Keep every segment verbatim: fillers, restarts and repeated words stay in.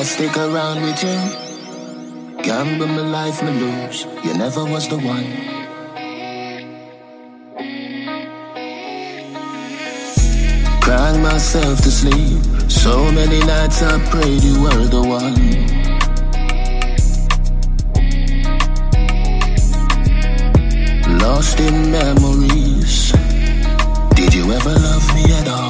stick around with you. Gamble my life, me lose. You never was the one. Crying myself to sleep. So many nights I prayed you were the one. Lost in memories. Did you ever love me at all?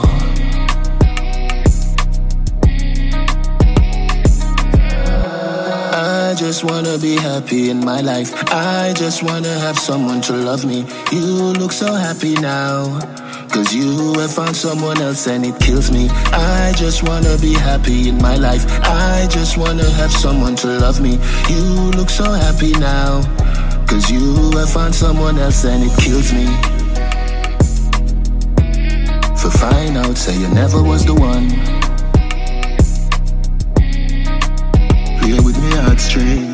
I just wanna be happy in my life. I just wanna have someone to love me. You look so happy now, cause you have found someone else and it kills me. I just wanna be happy in my life. I just wanna have someone to love me. You look so happy now, cause you have found someone else and it kills me. For find out, say you never was the one. Play with me heartstring.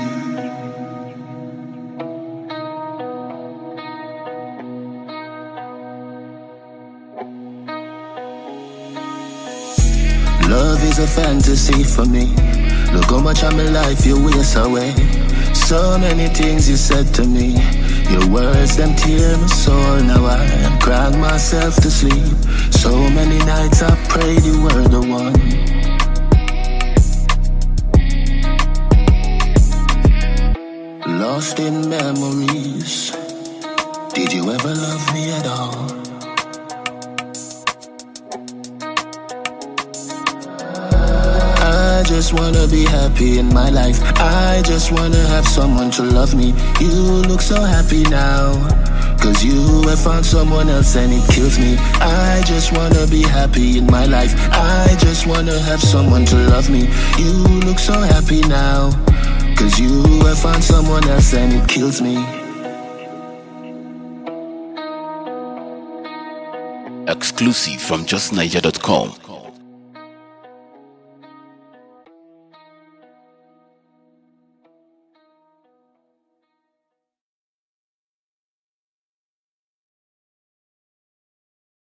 Love is a fantasy for me. Look how much of my life you waste away. So many things you said to me. Your words, them tear my soul. Now I am crying myself to sleep. So many nights I prayed you were the one. Lost in memories. Did you ever love me at all? I just wanna be happy in my life. I just wanna have someone to love me. You look so happy now, cause you have found someone else and it kills me. I just wanna be happy in my life. I just wanna have someone to love me. You look so happy now, cause you have found someone else and it kills me. Exclusive from just niger dot com.